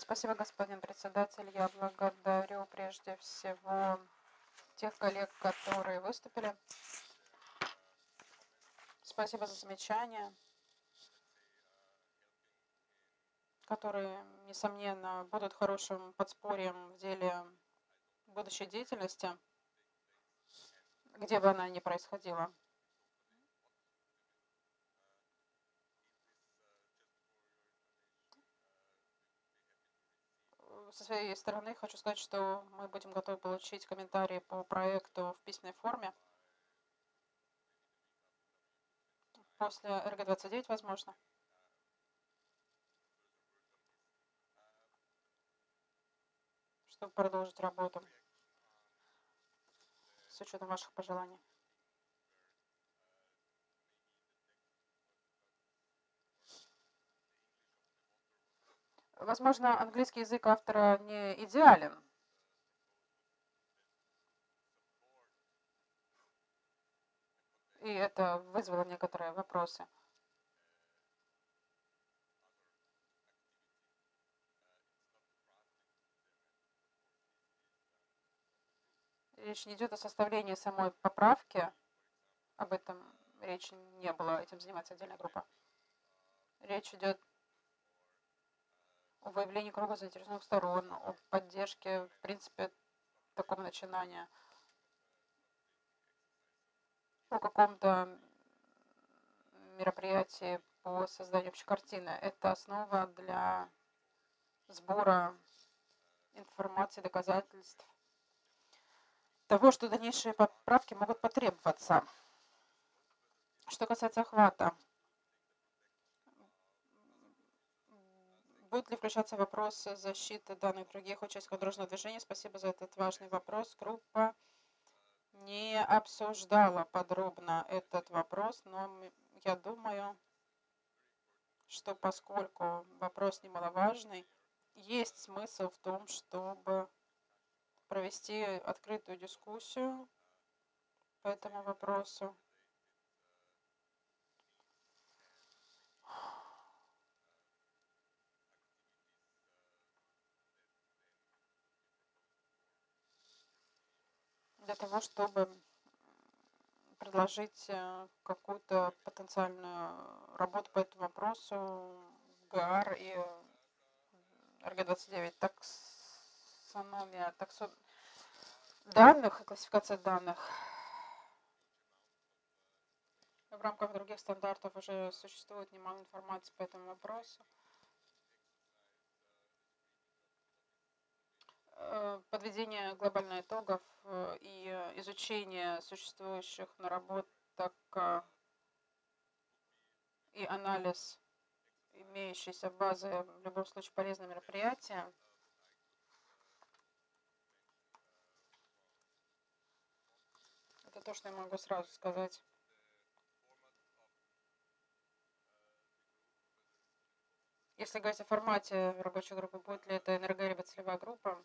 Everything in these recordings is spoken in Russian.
Спасибо, господин председатель. Я благодарю прежде всего тех коллег, которые выступили. Спасибо за замечания, которые, несомненно, будут хорошим подспорьем в деле будущей деятельности, где бы она ни происходила. Со своей стороны хочу сказать, что мы будем готовы получить комментарии по проекту в письменной форме после РГ-29, возможно, чтобы продолжить работу с учетом ваших пожеланий. Возможно, английский язык автора не идеален. И это вызвало некоторые вопросы. Речь не идет о составлении самой поправки. Об этом речи не было. Этим занимается отдельная группа. Речь идет о выявлении круга заинтересованных сторон, о поддержке, в принципе, такого начинания, о каком-то мероприятии по созданию общей картины. Это основа для сбора информации, доказательств того, что дальнейшие поправки могут потребоваться. Что касается охвата, будут ли включаться вопросы защиты данных других участников дорожного движения? Спасибо за этот важный вопрос. Группа не обсуждала подробно этот вопрос, но я думаю, что поскольку вопрос немаловажный, есть смысл в том, чтобы провести открытую дискуссию по этому вопросу. Для того, чтобы предложить какую-то потенциальную работу по этому вопросу ГАР и РГ-29. Таксономия данных и классификация данных. В рамках других стандартов уже существует немало информации по этому вопросу. Подведение глобальных итогов и изучение существующих наработок и анализ имеющейся базы в любом случае полезное мероприятие. Это то, что я могу сразу сказать. Если говорить о формате рабочей группы, будет ли это НРГ либо целевая группа,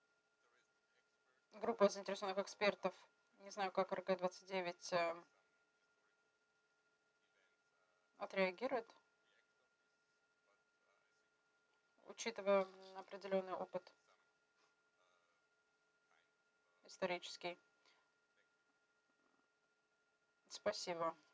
группа заинтересованных экспертов, не знаю, как РГ-29 отреагирует, учитывая определенный опыт исторический. Спасибо.